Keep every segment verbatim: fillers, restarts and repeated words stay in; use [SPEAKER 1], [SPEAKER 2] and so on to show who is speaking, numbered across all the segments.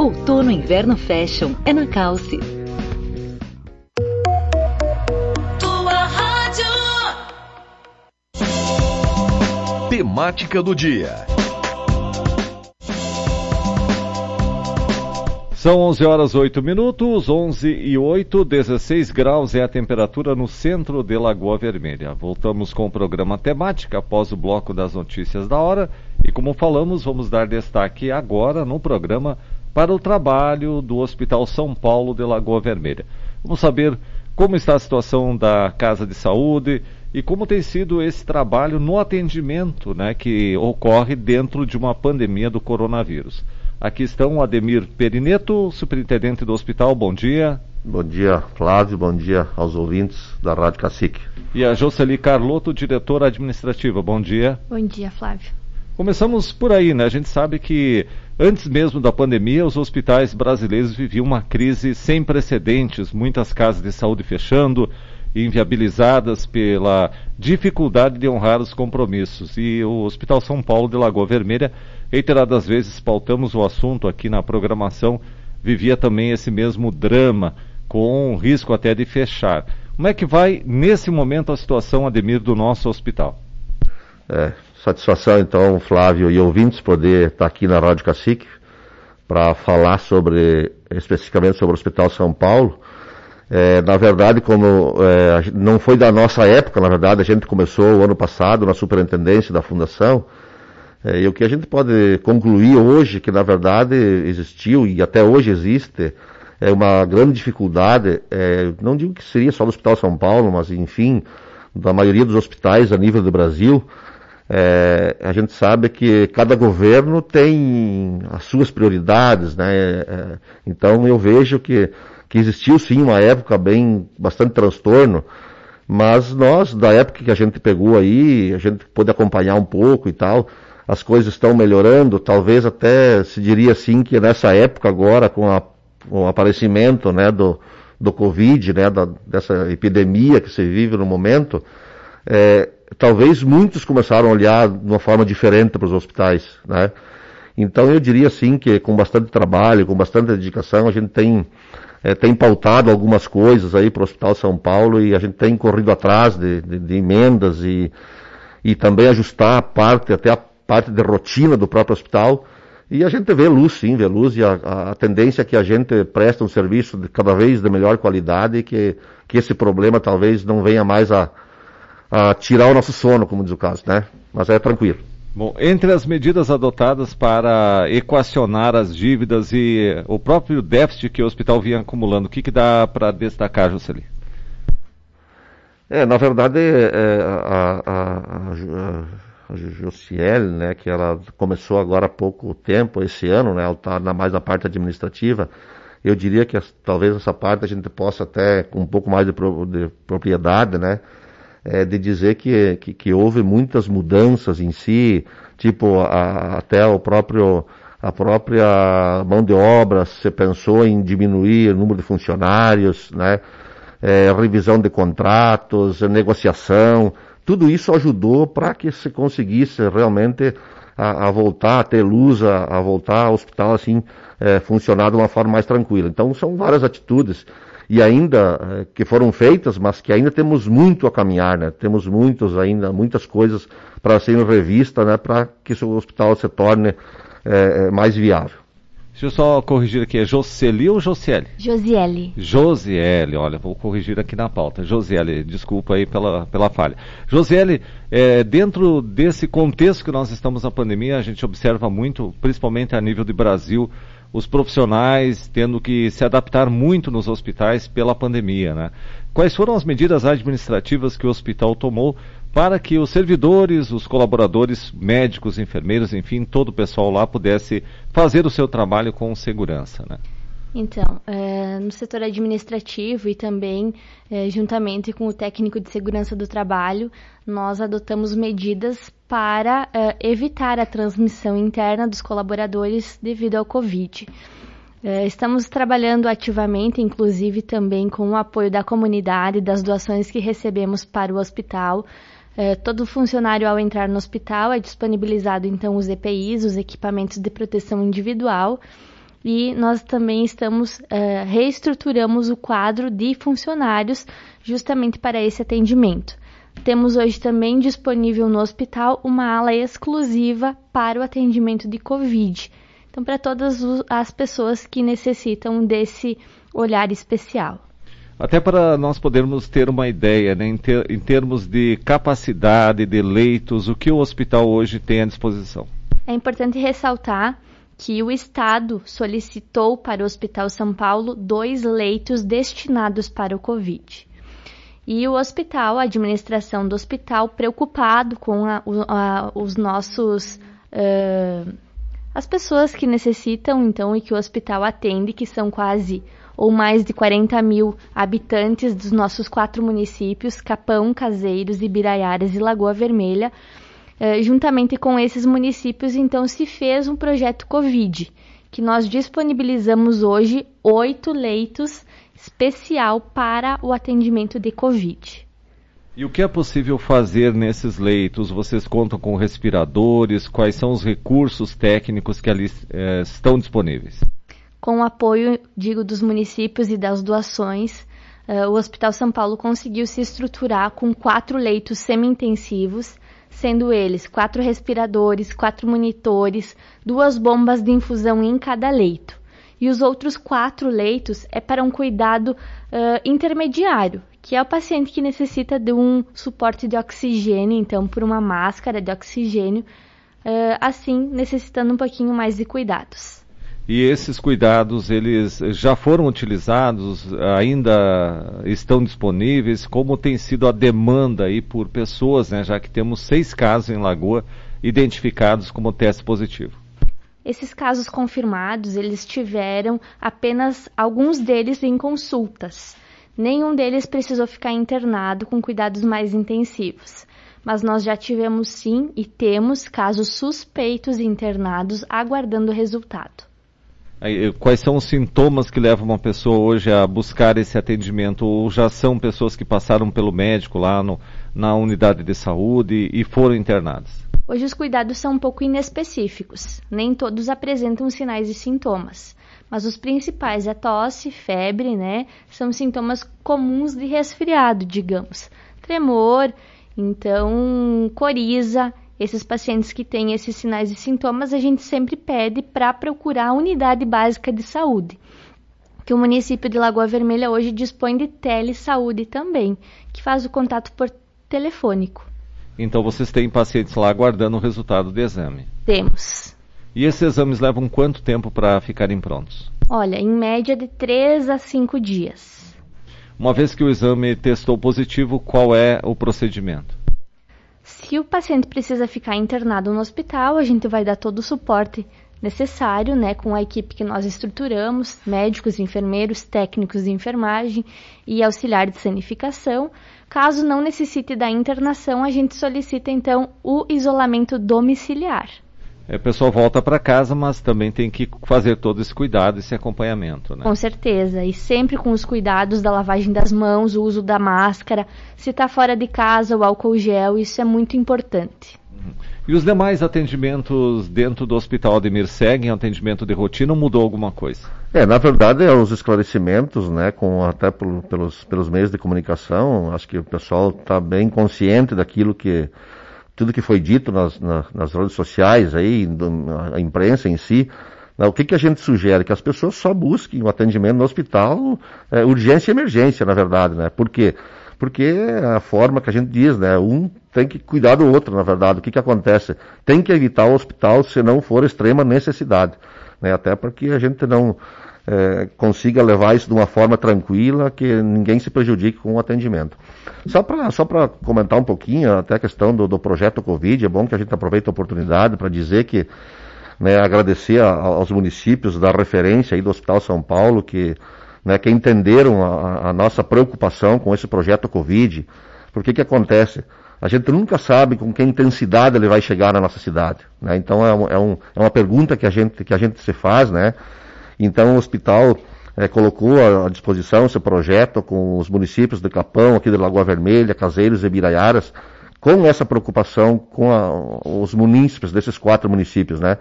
[SPEAKER 1] Outono e Inverno Fashion é na Calce.
[SPEAKER 2] Tua rádio.
[SPEAKER 3] Temática do dia.
[SPEAKER 4] São onze horas e oito minutos, onze e oito, dezesseis graus é a temperatura no centro de Lagoa Vermelha. Voltamos com o programa Temática após o bloco das notícias da hora e, como falamos, vamos dar destaque agora no programa para o trabalho do Hospital São Paulo de Lagoa Vermelha. Vamos saber como está a situação da Casa de Saúde e como tem sido esse trabalho no atendimento, né, que ocorre dentro de uma pandemia do coronavírus. Aqui estão o Ademir Perineto, superintendente do hospital, bom dia.
[SPEAKER 5] Bom dia, Flávio, bom dia aos ouvintes da Rádio Cacique.
[SPEAKER 4] E a Jocely Carlotto, diretora administrativa, bom dia.
[SPEAKER 6] Bom dia, Flávio.
[SPEAKER 4] Começamos por aí, né? A gente sabe que antes mesmo da pandemia, os hospitais brasileiros viviam uma crise sem precedentes, muitas casas de saúde fechando, inviabilizadas pela dificuldade de honrar os compromissos. E o Hospital São Paulo de Lagoa Vermelha, reiteradas vezes pautamos o assunto aqui na programação, vivia também esse mesmo drama, com risco até de fechar. Como é que vai, nesse momento, a situação, Ademir, do nosso hospital?
[SPEAKER 5] É, satisfação, então, Flávio e ouvintes, poder estar aqui na Rádio Cacique para falar sobre, especificamente sobre o Hospital São Paulo. É, na verdade, como é, não foi da nossa época, na verdade, a gente começou o ano passado na superintendência da Fundação, é, e o que a gente pode concluir hoje, que na verdade existiu e até hoje existe, é uma grande dificuldade, é, não digo que seria só do Hospital São Paulo, mas enfim, da maioria dos hospitais a nível do Brasil. É, a gente sabe que cada governo tem as suas prioridades, né? É, então eu vejo que, que existiu sim uma época bem, bastante transtorno, mas nós, da época que a gente pegou aí, a gente pôde acompanhar um pouco e tal, as coisas estão melhorando, talvez até se diria assim que nessa época agora, com, a, com o aparecimento, né, do, do Covid, né, da, dessa epidemia que se vive no momento, é, talvez muitos começaram a olhar de uma forma diferente para os hospitais, né? Então eu diria assim que com bastante trabalho, com bastante dedicação, a gente tem, é, tem pautado algumas coisas aí para o Hospital São Paulo e a gente tem corrido atrás de, de, de emendas e, e também ajustar a parte, até a parte de rotina do próprio hospital. E a gente vê luz, sim, vê luz, e a, a, a tendência é que a gente preste um serviço de, cada vez de melhor qualidade e que, que esse problema talvez não venha mais a, a tirar o nosso sono, como diz o caso, né? Mas é tranquilo.
[SPEAKER 4] Bom, entre as medidas adotadas para equacionar as dívidas e o próprio déficit que o hospital vinha acumulando, o que, que dá para destacar, Jocely?
[SPEAKER 5] É, na verdade, é, a, a, a, a Josiele, né, que ela começou agora há pouco tempo, esse ano, né, ela está mais na parte administrativa. Eu diria que talvez essa parte a gente possa até, com um pouco mais de, pro, de propriedade, né, é, de dizer que, que, que houve muitas mudanças em si, tipo a, até o próprio, a própria mão de obra, se pensou em diminuir o número de funcionários, né, é, revisão de contratos, negociação, tudo isso ajudou para que se conseguisse realmente a, a voltar a ter luz, a, a voltar ao hospital assim, é, funcionar de uma forma mais tranquila. Então são várias atitudes e ainda é, que foram feitas, mas que ainda temos muito a caminhar, né? Temos muitos ainda, muitas coisas para serem revistas, né? Para que o hospital se torne é, mais viável.
[SPEAKER 4] Deixa eu só corrigir aqui, é Jocely ou Josiele?
[SPEAKER 6] Josiele.
[SPEAKER 4] Josiele, olha, vou corrigir aqui na pauta. Josiele, desculpa aí pela, pela falha. Josiele, é, dentro desse contexto que nós estamos na pandemia, a gente observa muito, principalmente a nível de Brasil, os profissionais tendo que se adaptar muito nos hospitais pela pandemia, né? Quais foram as medidas administrativas que o hospital tomou para que os servidores, os colaboradores, médicos, enfermeiros, enfim, todo o pessoal lá pudesse fazer o seu trabalho com segurança, né?
[SPEAKER 6] Então, é, no setor administrativo e também é, juntamente com o técnico de segurança do trabalho, nós adotamos medidas para é, evitar a transmissão interna dos colaboradores devido ao Covid. É, estamos trabalhando ativamente, inclusive também com o apoio da comunidade, das doações que recebemos para o hospital. É, todo funcionário, ao entrar no hospital, é disponibilizado então os E P Is, os equipamentos de proteção individual, e nós também estamos, uh, reestruturamos o quadro de funcionários justamente para esse atendimento. Temos hoje também disponível no hospital uma ala exclusiva para o atendimento de Covid. Então, para todas as pessoas que necessitam desse olhar especial.
[SPEAKER 4] Até para nós podermos ter uma ideia, né, em, ter, em termos de capacidade, de leitos, o que o hospital hoje tem à disposição?
[SPEAKER 6] É importante ressaltar que o Estado solicitou para o Hospital São Paulo dois leitos destinados para o Covid. E o hospital, a administração do hospital, preocupado com a, a, os nossos... Uh, as pessoas que necessitam, então, e que o hospital atende, que são quase ou mais de quarenta mil habitantes dos nossos quatro municípios, Capão, Caseiros, Ibiraiaras e Lagoa Vermelha. Eh, juntamente com esses municípios, então, se fez um projeto Covid, que nós disponibilizamos hoje oito leitos especial para o atendimento de Covid.
[SPEAKER 4] E o que é possível fazer nesses leitos? Vocês contam com respiradores? Quais são os recursos técnicos que ali eh, estão disponíveis? Com o apoio, digo, dos municípios e das doações, uh, o Hospital São Paulo conseguiu se estruturar com quatro leitos semi-intensivos, sendo eles quatro respiradores, quatro monitores, duas bombas de infusão em cada leito. E os outros quatro leitos é para um cuidado uh, intermediário, que é o paciente que necessita de um suporte de oxigênio, então por uma máscara de oxigênio, uh, assim necessitando um pouquinho mais de cuidados. E esses cuidados, eles já foram utilizados, ainda estão disponíveis? Como tem sido a demanda aí por pessoas, né, já que temos seis casos em Lagoa identificados como teste positivo? Esses casos confirmados, eles tiveram apenas alguns deles em consultas. Nenhum deles precisou ficar internado com cuidados mais intensivos. Mas nós já tivemos sim e temos casos suspeitos internados aguardando o resultado. Quais são os sintomas que levam uma pessoa hoje a buscar esse atendimento? Ou já são pessoas que passaram pelo médico lá no, na unidade de saúde e foram internadas? Hoje os cuidados são um pouco inespecíficos. Nem todos apresentam sinais e sintomas. Mas os principais é tosse, febre, né? São sintomas comuns de resfriado, digamos. Tremor, então coriza. Esses pacientes que têm esses sinais e sintomas, a gente sempre pede para procurar a unidade básica de saúde, que o município de Lagoa Vermelha hoje dispõe de telesaúde também, que faz o contato por telefônico. Então vocês têm pacientes lá aguardando o resultado do exame? Temos. E esses exames levam quanto tempo para ficarem prontos? Olha, em média de três a cinco dias. Uma vez que o exame testou positivo, qual é o procedimento? Se o paciente precisa ficar internado no hospital, a gente vai dar todo o suporte necessário, né, com a equipe que nós estruturamos, médicos, enfermeiros, técnicos de enfermagem e auxiliar de sanificação. Caso não necessite da internação, a gente solicita então o isolamento domiciliar. É, o pessoal volta para casa, mas também tem que fazer todo esse cuidado, esse acompanhamento, né? Com certeza, e sempre com os cuidados da lavagem das mãos, o uso da máscara, se está fora de casa, o álcool gel, isso é muito importante. Uhum. E os demais atendimentos dentro do Hospital Ademir seguem atendimento de rotina ou mudou alguma coisa?
[SPEAKER 5] É, na verdade, é os esclarecimentos, né, com, até por, pelos, pelos meios de comunicação, acho que o pessoal está bem consciente daquilo que... tudo que foi dito nas, nas, nas redes sociais, aí, a imprensa em si, né, o que, que a gente sugere? Que as pessoas só busquem o atendimento no hospital, é, urgência e emergência, na verdade, né? Por quê? Porque é a forma que a gente diz, né? Um tem que cuidar do outro, na verdade. O que, que acontece? Tem que evitar o hospital se não for extrema necessidade, né? Até porque a gente não é, consiga levar isso de uma forma tranquila, que ninguém se prejudique com o atendimento. Só para só para comentar um pouquinho, até a questão do, do projeto Covid, é bom que a gente aproveite a oportunidade para dizer que, né, agradecer a, aos municípios da referência aí do Hospital São Paulo, que, né, que entenderam a, a nossa preocupação com esse projeto Covid. Porque que acontece? A gente nunca sabe com que intensidade ele vai chegar na nossa cidade, né? Então é, um, é, um, é uma pergunta que a gente, que a gente se faz, né? Então o hospital é, colocou à disposição esse projeto com os municípios de Capão, aqui de Lagoa Vermelha, Caseiros e Ibiraiaras, com essa preocupação com a, os munícipes desses quatro municípios, né?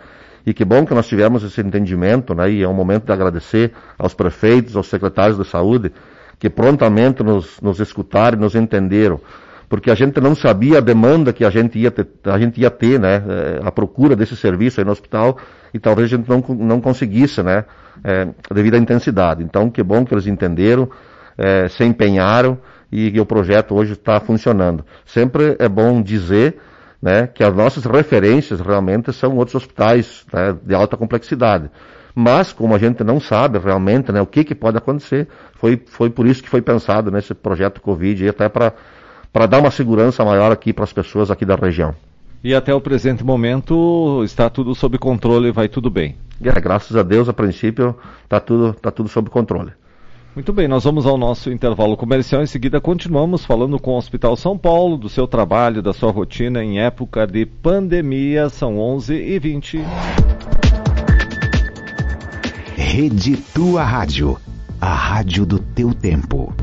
[SPEAKER 5] E que bom que nós tivemos esse entendimento, né? E é um momento de agradecer aos prefeitos, aos secretários de saúde, que prontamente nos, nos escutaram e nos entenderam. Porque a gente não sabia a demanda que a gente ia ter, a gente ia ter, né? A procura desse serviço aí no hospital, e talvez a gente não, não conseguisse, né? É, devido à intensidade. Então, que bom que eles entenderam, é, se empenharam, e, e o projeto hoje está funcionando. Sempre é bom dizer, né, que as nossas referências realmente são outros hospitais, né, de alta complexidade. Mas, como a gente não sabe realmente, né, o que, que pode acontecer, foi, foi por isso que foi pensado nesse projeto Covid, e até para para dar uma segurança maior aqui para as pessoas aqui da região.
[SPEAKER 4] E até o presente momento está tudo sob controle, vai tudo bem?
[SPEAKER 5] É, graças a Deus, a princípio, está tudo, tá tudo sob controle.
[SPEAKER 4] Muito bem, nós vamos ao nosso intervalo comercial. Em seguida continuamos falando com o Hospital São Paulo, do seu trabalho, da sua rotina em época de pandemia. São onze e vinte.
[SPEAKER 7] Rede Tua Rádio, a rádio do teu tempo.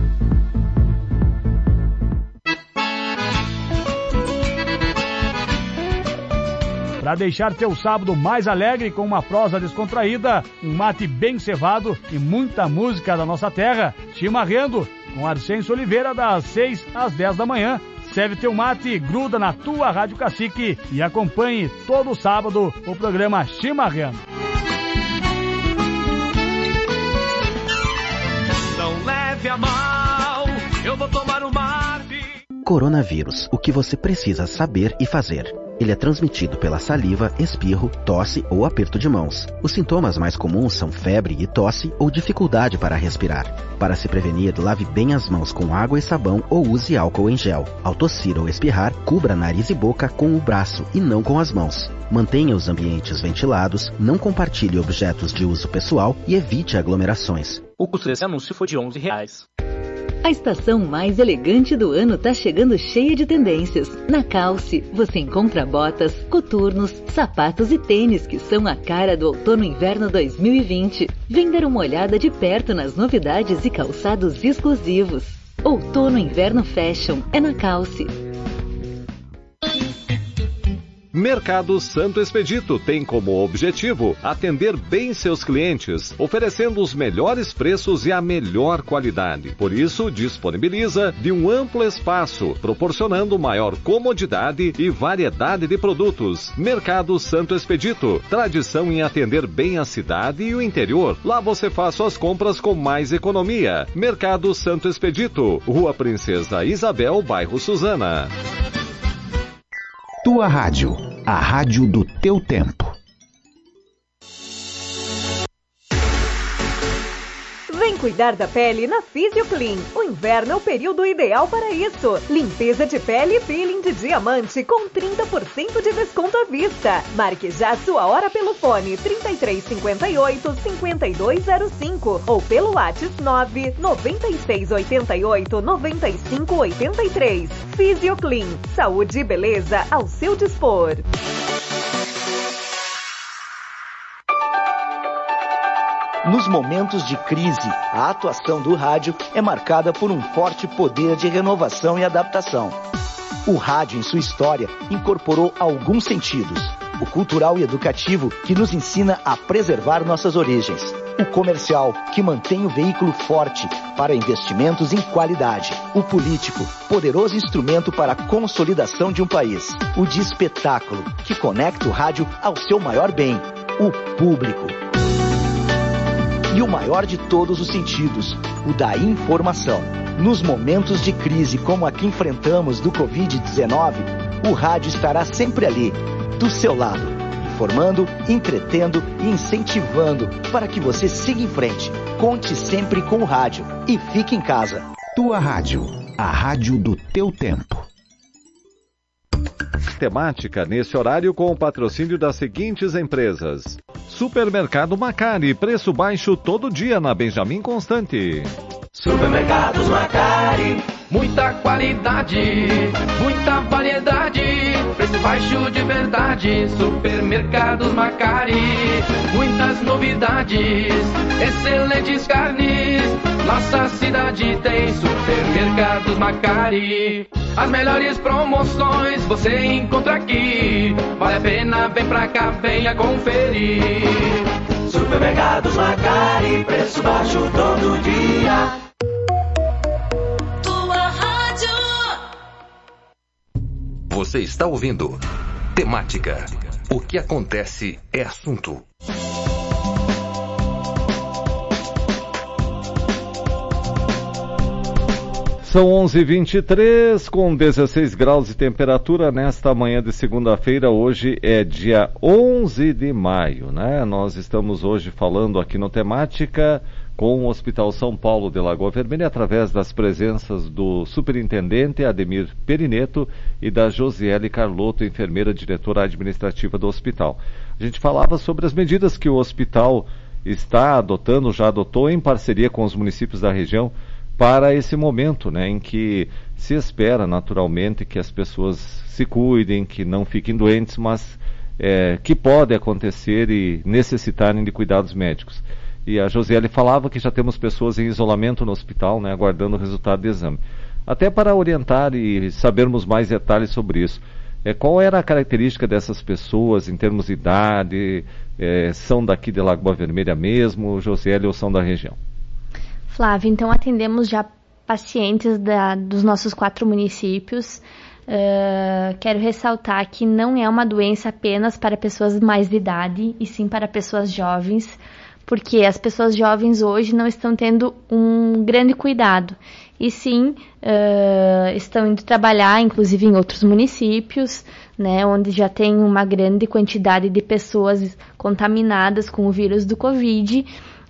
[SPEAKER 8] Para deixar teu sábado mais alegre com uma prosa descontraída, um mate bem cevado e muita música da nossa terra, Chimarrando, com Arcêncio Oliveira, das seis às dez da manhã. Serve teu mate, gruda na tua Rádio Cacique e acompanhe todo sábado o programa Chimarrando.
[SPEAKER 2] Não leve a mal, eu vou tomar um mate.
[SPEAKER 7] Coronavírus, o que você precisa saber e fazer. Ele é transmitido pela saliva, espirro, tosse ou aperto de mãos. Os sintomas mais comuns são febre e tosse ou dificuldade para respirar. Para se prevenir, lave bem as mãos com água e sabão ou use álcool em gel. Ao tossir ou espirrar, cubra nariz e boca com o braço e não com as mãos. Mantenha os ambientes ventilados, não compartilhe objetos de uso pessoal e evite aglomerações.
[SPEAKER 9] O custo desse anúncio foi de onze reais.
[SPEAKER 1] A estação mais elegante do ano está chegando cheia de tendências. Na Calce, você encontra botas, coturnos, sapatos e tênis que são a cara do outono-inverno dois mil e vinte. Vem dar uma olhada de perto nas novidades e calçados exclusivos. Outono-inverno Fashion é na Calce.
[SPEAKER 3] Mercado Santo Expedito tem como objetivo atender bem seus clientes, oferecendo os melhores preços e a melhor qualidade. Por isso, disponibiliza de um amplo espaço, proporcionando maior comodidade e variedade de produtos. Mercado Santo Expedito, tradição em atender bem a cidade e o interior. Lá você faz suas compras com mais economia. Mercado Santo Expedito, Rua Princesa Isabel, bairro Suzana.
[SPEAKER 7] Tua Rádio, a rádio do teu tempo.
[SPEAKER 10] Vem cuidar da pele na PhysioClean. O inverno é o período ideal para isso. Limpeza de pele e peeling de diamante com trinta por cento de desconto à vista. Marque já sua hora pelo fone trinta e três cinquenta e oito, cinquenta e dois zero cinco ou pelo WhatsApp nove nove seis oito oito, nove cinco oito três. PhysioClean. Saúde e beleza ao seu dispor.
[SPEAKER 11] Nos momentos de crise, a atuação do rádio é marcada por um forte poder de renovação e adaptação. O rádio, em sua história, incorporou alguns sentidos. O cultural e educativo, que nos ensina a preservar nossas origens. O comercial, que mantém o veículo forte para investimentos em qualidade. O político, poderoso instrumento para a consolidação de um país. O de espetáculo, que conecta o rádio ao seu maior bem, o público. E o maior de todos os sentidos, o da informação. Nos momentos de crise como a que enfrentamos do covid dezenove, o rádio estará sempre ali, do seu lado, informando, entretendo e incentivando para que você siga em frente. Conte sempre com o rádio e fique em casa.
[SPEAKER 7] Tua Rádio, a rádio do teu tempo.
[SPEAKER 4] Temática nesse horário com o patrocínio das seguintes empresas. Supermercado Macari, preço baixo todo dia na Benjamin Constante.
[SPEAKER 2] Supermercados Macari, muita qualidade, muita variedade, preço baixo de verdade. Supermercados Macari, muitas novidades, excelentes carnes, nossa cidade tem supermercado. Mercados Macari. As melhores promoções você encontra aqui. Vale a pena, vem pra cá, venha conferir.
[SPEAKER 12] Supermercados Macari, preço baixo todo dia.
[SPEAKER 13] Tua rádio.
[SPEAKER 14] Você está ouvindo Temática. O que acontece é assunto.
[SPEAKER 4] São onze e vinte e três, com dezesseis graus de temperatura nesta manhã de segunda-feira. Hoje é dia onze de maio, né? Nós estamos hoje falando aqui no Temática com o Hospital São Paulo de Lagoa Vermelha, através das presenças do superintendente Ademir Perineto e da Josiele Carlotto, enfermeira diretora administrativa do hospital. A gente falava sobre as medidas que o hospital está adotando, já adotou em parceria com os municípios da região, para esse momento, né, em que se espera naturalmente que as pessoas se cuidem, que não fiquem doentes, mas é, que pode acontecer e necessitarem de cuidados médicos. E a Josiele falava que já temos pessoas em isolamento no hospital, né, aguardando o resultado do exame. Até para orientar e sabermos mais detalhes sobre isso. É, qual era a característica dessas pessoas em termos de idade? É, são daqui de Lagoa Vermelha mesmo, Josiele, ou são da região?
[SPEAKER 6] Flávia, então atendemos já pacientes da, dos nossos quatro municípios. Uh, quero ressaltar que não é uma doença apenas para pessoas mais de idade, e sim para pessoas jovens, porque as pessoas jovens hoje não estão tendo um grande cuidado, e sim uh, estão indo trabalhar, inclusive em outros municípios, né, onde já tem uma grande quantidade de pessoas contaminadas com o vírus do Covid.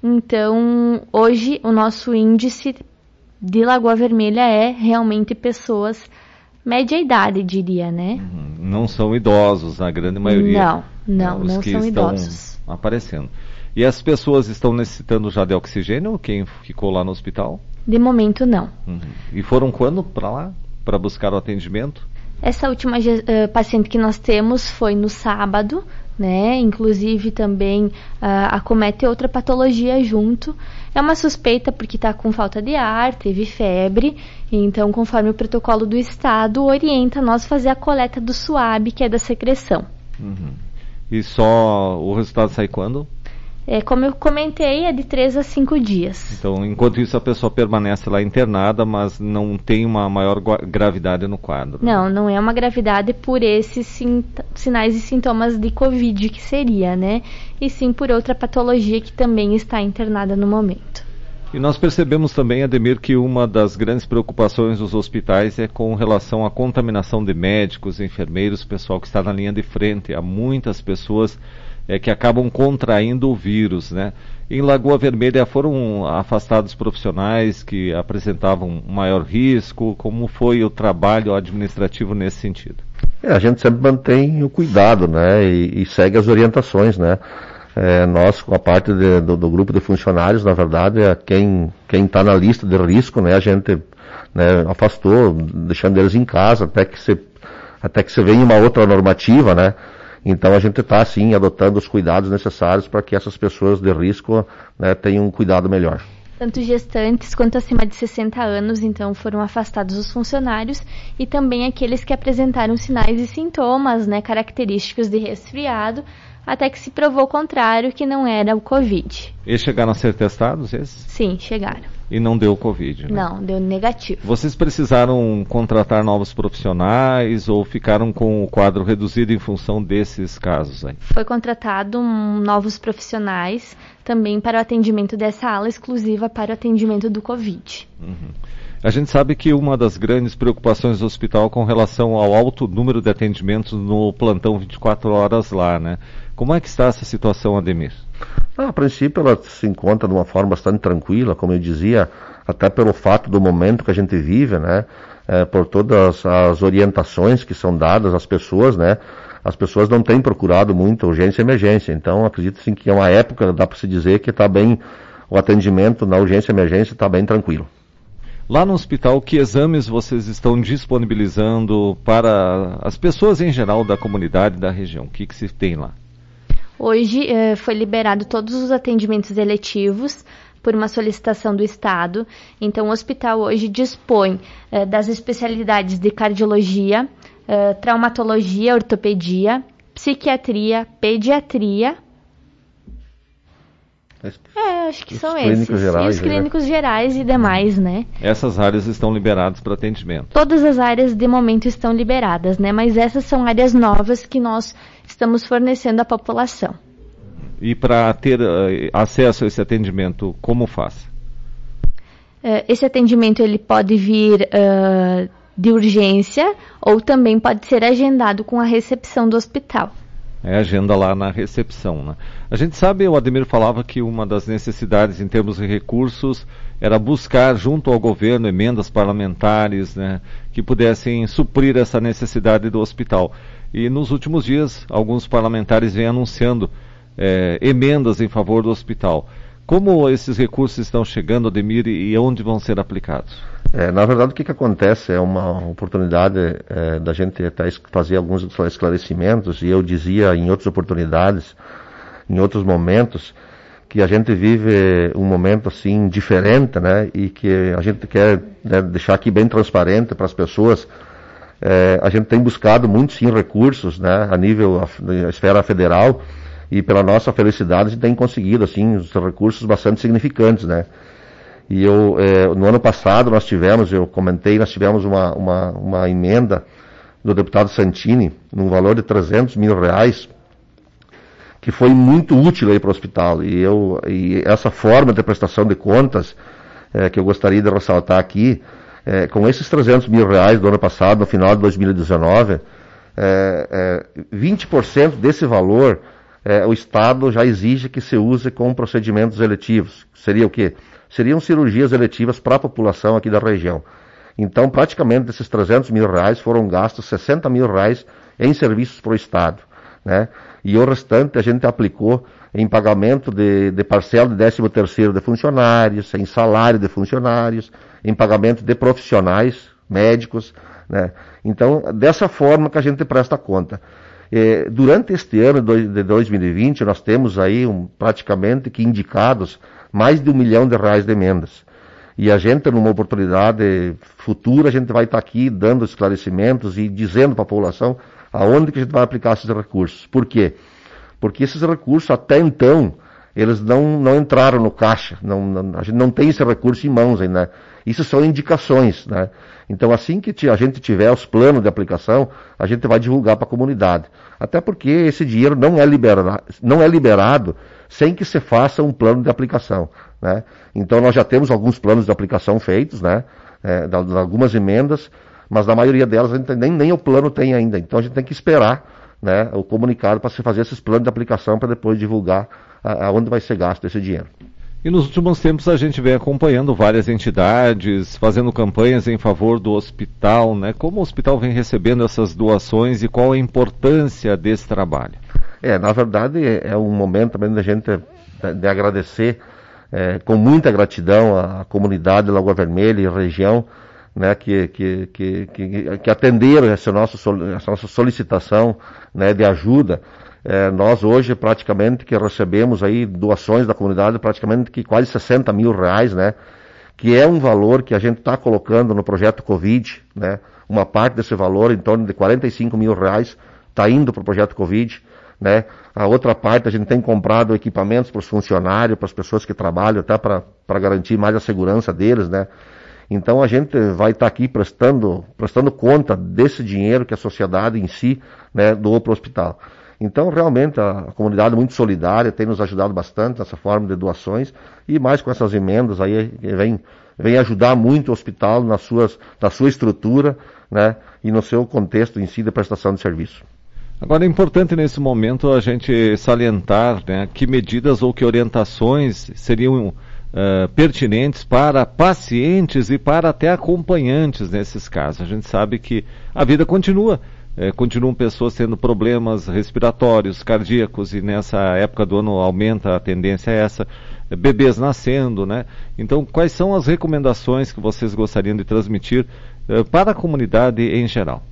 [SPEAKER 6] Então, hoje, o nosso índice de Lagoa Vermelha é realmente pessoas média idade, diria, né?
[SPEAKER 4] Não são idosos, na grande maioria.
[SPEAKER 6] Não, não,
[SPEAKER 4] né, os
[SPEAKER 6] não
[SPEAKER 4] que
[SPEAKER 6] são
[SPEAKER 4] estão
[SPEAKER 6] idosos.
[SPEAKER 4] Aparecendo. E as pessoas estão necessitando já de oxigênio? Quem ficou lá no hospital?
[SPEAKER 6] De momento, não.
[SPEAKER 4] Uhum. E foram quando para lá? Para buscar o atendimento?
[SPEAKER 6] Essa última uh, paciente que nós temos foi no sábado, né? Inclusive também uh, acomete outra patologia junto. É uma suspeita porque está com falta de ar, teve febre, então conforme o protocolo do estado orienta nós fazer a coleta do suave, que é da secreção.
[SPEAKER 4] Uhum. E só o resultado sai quando?
[SPEAKER 6] É, como eu comentei, é de três a cinco dias.
[SPEAKER 4] Então, enquanto isso, a pessoa permanece lá internada, mas não tem uma maior gravidade no quadro.
[SPEAKER 6] Não, né? Não é uma gravidade por esses sinais e sintomas de Covid que seria, né? E sim por outra patologia que também está internada no momento.
[SPEAKER 4] E nós percebemos também, Ademir, que uma das grandes preocupações dos hospitais é com relação à contaminação de médicos, enfermeiros, pessoal que está na linha de frente. Há muitas pessoas é, que acabam contraindo o vírus, né? Em Lagoa Vermelha foram afastados profissionais que apresentavam maior risco. Como foi o trabalho administrativo nesse sentido?
[SPEAKER 5] É, a gente sempre mantém o cuidado, né? E, e segue as orientações, né? É, nós, com a parte de, do, do grupo de funcionários, na verdade, é quem quem está na lista de risco, né? A gente, né, afastou, deixando eles em casa até que se até que se venha uma outra normativa, né? Então a gente está, sim, adotando os cuidados necessários para que essas pessoas de risco, né, tenham um cuidado melhor.
[SPEAKER 6] Tanto gestantes quanto acima de sessenta anos, então, foram afastados os funcionários e também aqueles que apresentaram sinais e sintomas, né, característicos de resfriado, até que se provou o contrário, que não era o Covid.
[SPEAKER 4] Eles chegaram a ser testados, esses?
[SPEAKER 6] Sim, chegaram.
[SPEAKER 4] E não deu Covid, né?
[SPEAKER 6] Não, deu negativo.
[SPEAKER 4] Vocês precisaram contratar novos profissionais ou ficaram com o quadro reduzido em função desses casos aí?
[SPEAKER 6] Foi contratado um, novos profissionais também para o atendimento dessa ala exclusiva para o atendimento do Covid.
[SPEAKER 4] Uhum. A gente sabe que uma das grandes preocupações do hospital com relação ao alto número de atendimentos no plantão vinte e quatro horas lá, né? Como é que está essa situação, Ademir?
[SPEAKER 5] Ah, a princípio ela se encontra de uma forma bastante tranquila, como eu dizia, até pelo fato do momento que a gente vive, né? É, por todas as orientações que são dadas às pessoas, né? As pessoas não têm procurado muito urgência e emergência, então acredito sim que é uma época, dá para se dizer que está bem, o atendimento na urgência e emergência está bem tranquilo.
[SPEAKER 4] Lá no hospital, que exames vocês estão disponibilizando para as pessoas em geral da comunidade da região? O que, que se tem lá?
[SPEAKER 6] Hoje eh, foi liberado todos os atendimentos eletivos por uma solicitação do Estado. Então, o hospital hoje dispõe uh, das especialidades de cardiologia, uh, traumatologia, ortopedia, psiquiatria, pediatria. É, acho que
[SPEAKER 5] os
[SPEAKER 6] são
[SPEAKER 5] clínicos
[SPEAKER 6] esses.
[SPEAKER 5] Gerais,
[SPEAKER 6] e os clínicos né? gerais e demais, né?
[SPEAKER 4] Essas áreas estão liberadas para atendimento?
[SPEAKER 6] Todas as áreas, de momento, estão liberadas, né? Mas essas são áreas novas que nós estamos fornecendo à população.
[SPEAKER 4] E para ter uh, acesso a esse atendimento, como faz?
[SPEAKER 6] Uh, esse atendimento, ele pode vir uh, de urgência ou também pode ser agendado com a recepção do hospital.
[SPEAKER 4] É agenda lá na recepção, né? A gente sabe, o Ademir falava que uma das necessidades em termos de recursos era buscar junto ao governo emendas parlamentares, né, que pudessem suprir essa necessidade do hospital. E nos últimos dias, alguns parlamentares vêm anunciando é, emendas em favor do hospital. Como esses recursos estão chegando, Ademir, e onde vão ser aplicados?
[SPEAKER 5] É, na verdade, o que, que acontece é uma oportunidade é, da gente até fazer alguns esclarecimentos, e eu dizia em outras oportunidades, em outros momentos, que a gente vive um momento assim diferente, né, e que a gente quer né, deixar aqui bem transparente para as pessoas. É, a gente tem buscado muito sim recursos, né, a nível da esfera federal, e pela nossa felicidade a gente tem conseguido assim os recursos bastante significantes, né. E eu, eh, no ano passado nós tivemos, eu comentei, nós tivemos uma, uma, uma emenda do deputado Santini, num valor de trezentos mil reais, que foi muito útil aí para o hospital. E, eu, e essa forma de prestação de contas, eh, que eu gostaria de ressaltar aqui, eh, com esses trezentos mil reais do ano passado, no final de dois mil e dezenove, eh, eh, vinte por cento desse valor, eh, o Estado já exige que se use com procedimentos eletivos. Seria o quê? Seriam cirurgias eletivas para a população aqui da região. Então, praticamente, desses trezentos mil reais, foram gastos sessenta mil reais em serviços para o Estado, né? E o restante a gente aplicou em pagamento de, de parcela de décimo terceiro de funcionários, em salário de funcionários, em pagamento de profissionais, médicos, né? Então, dessa forma que a gente presta conta. Eh, durante este ano de dois mil e vinte, nós temos aí um, praticamente que indicados mais de um milhão de reais de emendas. E a gente, numa oportunidade futura, a gente vai estar aqui dando esclarecimentos e dizendo para a população aonde que a gente vai aplicar esses recursos. Por quê? Porque esses recursos, até então, eles não, não entraram no caixa. Não, não, a gente não tem esse recurso em mãos ainda, né? Isso são indicações, né? Então, assim que a gente tiver os planos de aplicação, a gente vai divulgar para a comunidade. Até porque esse dinheiro não é liberado, não é liberado sem que se faça um plano de aplicação, né? Então nós já temos alguns planos de aplicação feitos, né? É, de, de algumas emendas, mas na maioria delas a gente nem, nem o plano tem ainda. Então a gente tem que esperar, né, o comunicado para se fazer esses planos de aplicação para depois divulgar aonde vai ser gasto esse dinheiro.
[SPEAKER 4] E nos últimos tempos a gente vem acompanhando várias entidades, fazendo campanhas em favor do hospital, né? Como o hospital vem recebendo essas doações e qual a importância desse trabalho?
[SPEAKER 5] É, na verdade é um momento também da gente de, de agradecer é, com muita gratidão à comunidade de Lagoa Vermelha e região, né, que, que, que, que, que atenderam essa nossa, essa nossa solicitação, né, de ajuda. É, nós hoje praticamente que recebemos aí doações da comunidade, praticamente que quase sessenta mil reais, né, que é um valor que a gente está colocando no projeto Covid, né, uma parte desse valor, em torno de quarenta e cinco mil reais, está indo para o projeto Covid, né, a outra parte a gente tem comprado equipamentos para os funcionários, para as pessoas que trabalham, até para garantir mais a segurança deles, né. Então a gente vai estar tá aqui prestando, prestando conta desse dinheiro que a sociedade em si, né, doou para o hospital. Então, realmente, a, a comunidade é muito solidária, tem nos ajudado bastante nessa forma de doações, e mais com essas emendas aí, vem, vem ajudar muito o hospital nas suas, na sua estrutura, né, e no seu contexto em si de prestação de serviço.
[SPEAKER 4] Agora é importante nesse momento a gente salientar, né, que medidas ou que orientações seriam uh, pertinentes para pacientes e para até acompanhantes nesses casos. A gente sabe que a vida continua. É, continuam pessoas tendo problemas respiratórios, cardíacos, e nessa época do ano aumenta a tendência a essa, é, bebês nascendo, né? Então, quais são as recomendações que vocês gostariam de transmitir é, para a comunidade em geral?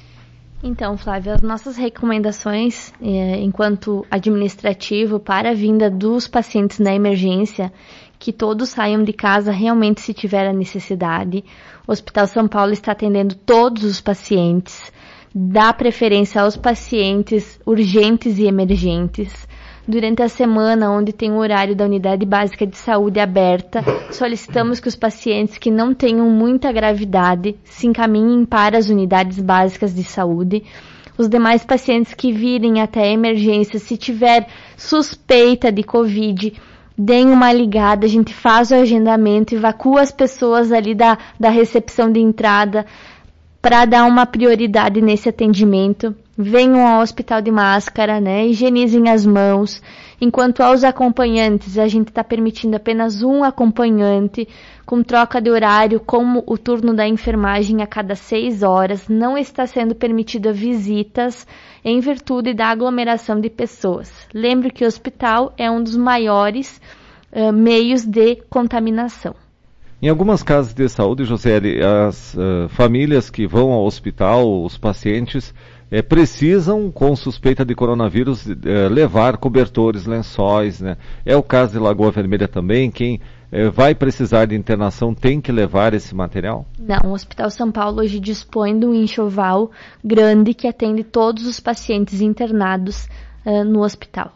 [SPEAKER 6] Então, Flávio, as nossas recomendações, é, enquanto administrativo, para a vinda dos pacientes na emergência, que todos saiam de casa realmente se tiver a necessidade. O Hospital São Paulo está atendendo todos os pacientes, dá preferência aos pacientes urgentes e emergentes. Durante a semana, onde tem o horário da Unidade Básica de Saúde aberta, solicitamos que os pacientes que não tenham muita gravidade se encaminhem para as unidades básicas de saúde. Os demais pacientes que virem até a emergência, se tiver suspeita de Covid, deem uma ligada, a gente faz o agendamento, evacua as pessoas ali da, da recepção de entrada para dar uma prioridade nesse atendimento. Venham ao hospital de máscara, né? Higienizem as mãos. Enquanto aos acompanhantes, a gente está permitindo apenas um acompanhante, com troca de horário, como o turno da enfermagem a cada seis horas. Não está sendo permitida visitas em virtude da aglomeração de pessoas. Lembre que o hospital é um dos maiores uh, meios de contaminação.
[SPEAKER 4] Em algumas casas de saúde, Josiele, as uh, famílias que vão ao hospital, os pacientes, é, precisam, com suspeita de coronavírus, é, levar cobertores, lençóis, né? É o caso de Lagoa Vermelha também. Quem é, vai precisar de internação tem que levar esse material?
[SPEAKER 6] Não, o Hospital São Paulo hoje dispõe de um enxoval grande que atende todos os pacientes internados uh, no hospital.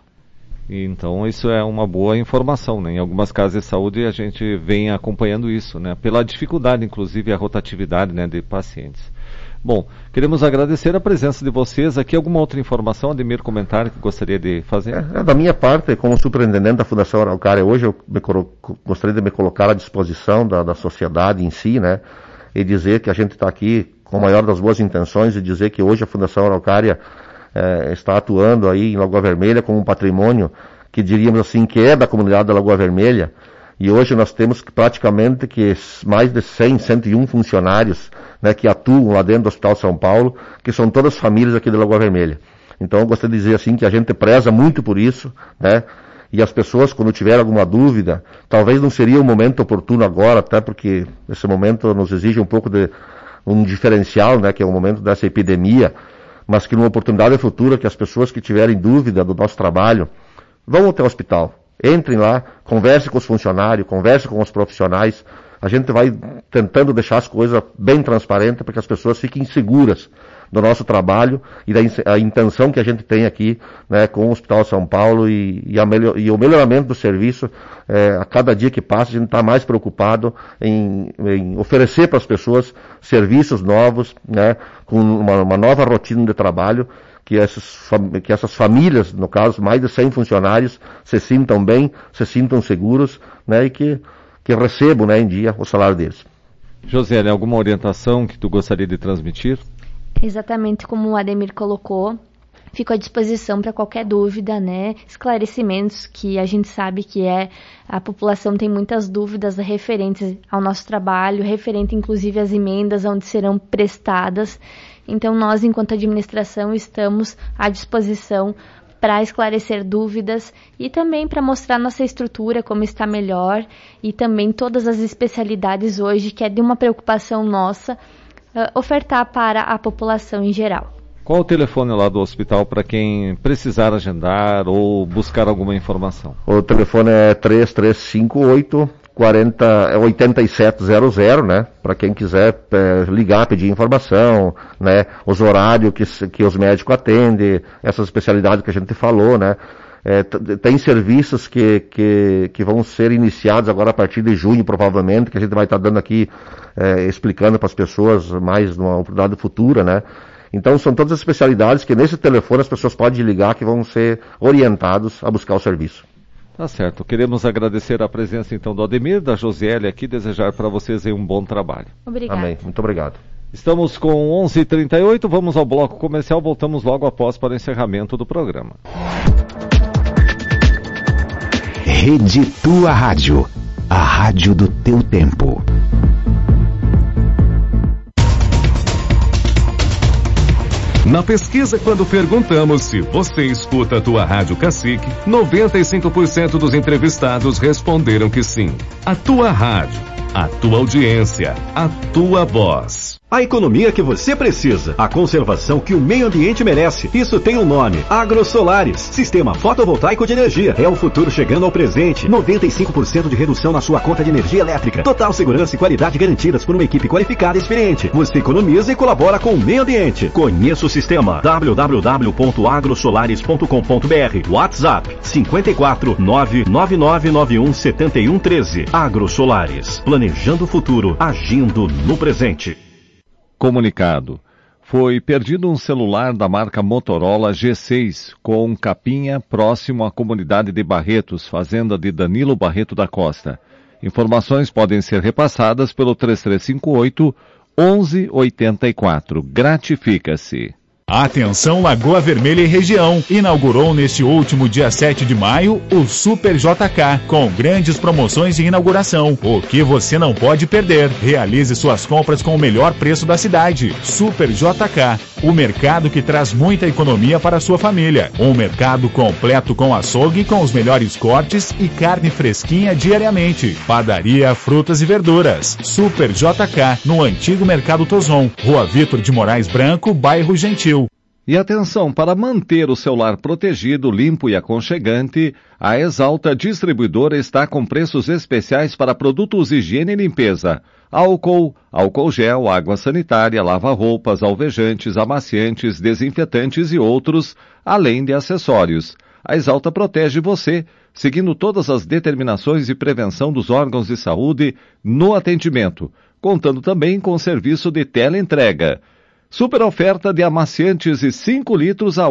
[SPEAKER 4] Então isso é uma boa informação, né? Em algumas casas de saúde a gente vem acompanhando isso, né? Pela dificuldade, inclusive, a rotatividade, né, de pacientes. Bom, queremos agradecer a presença de vocês. Aqui alguma outra informação, Ademir, comentário que gostaria de fazer?
[SPEAKER 5] É, da minha parte, como superintendente da Fundação Araucária, hoje eu me, gostaria de me colocar à disposição da, da sociedade em si, né? E dizer que a gente está aqui com a maior das boas intenções e dizer que hoje a Fundação Araucária É, está atuando aí em Lagoa Vermelha como um patrimônio que diríamos assim que é da comunidade da Lagoa Vermelha, e hoje nós temos que, praticamente que mais de cem, cento e um funcionários, né, que atuam lá dentro do Hospital São Paulo, que são todas famílias aqui da Lagoa Vermelha. Então eu gostaria de dizer assim que a gente preza muito por isso, né, e as pessoas, quando tiverem alguma dúvida, talvez não seria o momento oportuno agora, até porque esse momento nos exige um pouco de um diferencial, né, que é o momento dessa epidemia, mas que numa oportunidade futura, que as pessoas que tiverem dúvida do nosso trabalho, vão até o hospital, entrem lá, conversem com os funcionários, conversem com os profissionais. A gente vai tentando deixar as coisas bem transparentes para que as pessoas fiquem seguras do nosso trabalho e da a intenção que a gente tem aqui, né, com o Hospital São Paulo e, e, a melhor, e o melhoramento do serviço. É, a cada dia que passa a gente está mais preocupado em, em oferecer para as pessoas serviços novos, né, com uma, uma nova rotina de trabalho, que essas, que essas famílias, no caso mais de cem funcionários, se sintam bem, se sintam seguros, né, e que, que recebam, né, em dia o salário deles.
[SPEAKER 4] Josiele, alguma orientação que tu gostaria de transmitir?
[SPEAKER 6] Exatamente como o Ademir colocou, fico à disposição para qualquer dúvida, né, esclarecimentos que a gente sabe que é, a população tem muitas dúvidas referentes ao nosso trabalho, referente inclusive às emendas onde serão prestadas. Então nós, enquanto administração, estamos à disposição para esclarecer dúvidas e também para mostrar nossa estrutura, como está melhor, e também todas as especialidades hoje, que é de uma preocupação nossa, uh, ofertar para a população em geral.
[SPEAKER 4] Qual o telefone lá do hospital para quem precisar agendar ou buscar alguma informação?
[SPEAKER 5] O telefone é três três cinco oito, oito sete zero zero, né? Para quem quiser é, ligar, pedir informação, né? Os horários que, que os médicos atendem, essas especialidades que a gente falou, né? É, tem serviços que, que, que vão ser iniciados agora a partir de junho, provavelmente, que a gente vai estar dando aqui, é, explicando para as pessoas mais numa oportunidade futura, né? Então são todas as especialidades que nesse telefone as pessoas podem ligar que vão ser orientados a buscar o serviço.
[SPEAKER 4] Tá certo. Queremos agradecer a presença então do Ademir, da Josiele aqui, desejar para vocês aí um bom trabalho.
[SPEAKER 6] Obrigado.
[SPEAKER 5] Amém. Muito obrigado.
[SPEAKER 4] Estamos com onze e trinta e oito, vamos ao bloco comercial, voltamos logo após para o encerramento do programa.
[SPEAKER 7] Rede Tua Rádio, a rádio do teu tempo.
[SPEAKER 13] Na pesquisa, quando perguntamos se você escuta a tua Rádio Cacique, noventa e cinco por cento dos entrevistados responderam que sim. A tua rádio, a tua audiência, a tua voz.
[SPEAKER 15] A economia que você precisa, a conservação que o meio ambiente merece. Isso tem um nome: AgroSolares. Sistema fotovoltaico de energia. É o futuro chegando ao presente. noventa e cinco por cento de redução na sua conta de energia elétrica. Total segurança e qualidade garantidas por uma equipe qualificada e experiente. Você economiza e colabora com o meio ambiente. Conheça o sistema. w w w ponto agrosolares ponto com ponto b r. WhatsApp cinco quatro nove nove nove nove um sete um um três. AgroSolares. Planejando o futuro, agindo no presente.
[SPEAKER 4] Comunicado. Foi perdido um celular da marca Motorola G seis com capinha próximo à comunidade de Barretos, fazenda de Danilo Barreto da Costa. Informações podem ser repassadas pelo três três cinco oito, um um oito quatro. Gratifica-se.
[SPEAKER 16] Atenção Lagoa Vermelha e região, inaugurou neste último dia sete de maio o Super J K, com grandes promoções de inauguração. O que você não pode perder? Realize suas compras com o melhor preço da cidade. Super J K, o mercado que traz muita economia para a sua família. Um mercado completo com açougue, com os melhores cortes e carne fresquinha diariamente. Padaria, frutas e verduras. Super J K, no antigo Mercado Tozon, Rua Vitor de Moraes Branco, bairro Gentil.
[SPEAKER 4] E atenção, para manter o seu lar protegido, limpo e aconchegante, a Exalta Distribuidora está com preços especiais para produtos higiene e limpeza. Álcool, álcool gel, água sanitária, lava-roupas, alvejantes, amaciantes, desinfetantes e outros, além de acessórios. A Exalta protege você, seguindo todas as determinações de prevenção dos órgãos de saúde no atendimento, contando também com serviço de teleentrega. Super oferta de amaciantes e cinco litros a